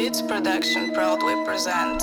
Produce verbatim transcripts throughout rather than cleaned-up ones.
Beats Production proudly presents.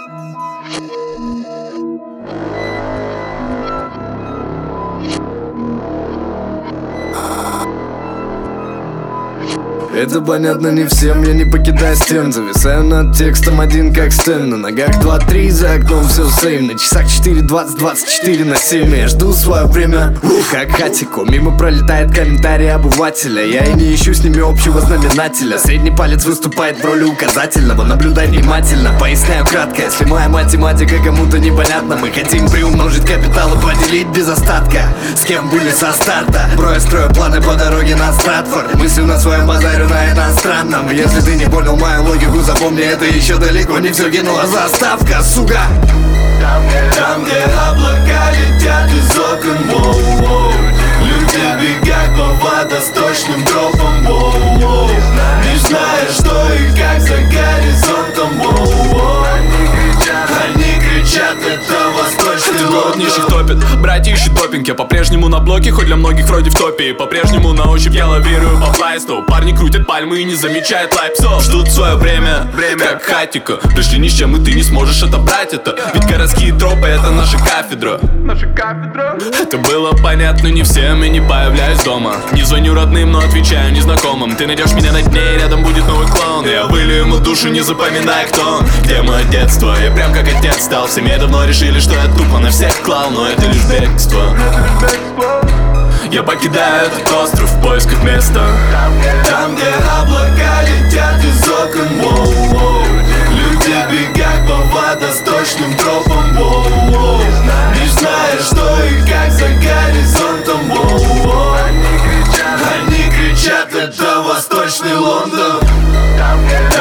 Это понятно не всем, я не покидаю стен. Зависаю над текстом один как стен. На ногах два-три, за окном все сейм. На часах четыре двадцать, двадцать четыре на семь. Я жду свое время, ух, как хатику. Мимо пролетает комментарий обывателя. Я и не ищу с ними общего знаменателя. Средний палец выступает в роли указательного. Наблюдай внимательно, поясняю кратко. Если моя математика кому-то непонятна, мы хотим приумножить капитал и поделить без остатка. С кем были со старта? Бро, я строю планы по дороге на Стратфорд. Мыслю на своем базаре на иностранном. Если ты не понял мою логику, запомни, это еще далеко не все кинула заставка, сука. Там, где облака летят из окон, воу-воу. Люди бегают по водосточным тропам, воу-воу. Не зная, что и как за горизонтом, воу-воу. Они кричат, это восточный Этот город Лондон. нищих топит, братья ищут допинг. Я по-прежнему на блоке, хоть для многих вроде в топе. И по-прежнему на ощупь я лавирую по плайсту. Парни крутят пальмы и не замечают лайпсов. Ждут свое время, время как хатику. Пришли ни с чем, и ты не сможешь отобрать это. Ведь городские тропы — это наша кафедра. Наша кафедра. Это было понятно не всем, и не появляюсь дома. Не звоню родным, но отвечаю незнакомым. Ты найдешь меня на дне, и рядом будет новый клоун. Я вылью ему душу, не запоминая, кто он. Где мое детство? Я прям как отец стал. Все мне давно решили, что я тупо на всех клал, но это лишь бегство. Я покидаю этот остров в поисках места. Там, где облака летят из окон, воу-воу. Люди бегают по водосточным тропам, воу-воу. Не зная, что и как за горизонтом, воу-воу. Они кричат, это восточный Лондон.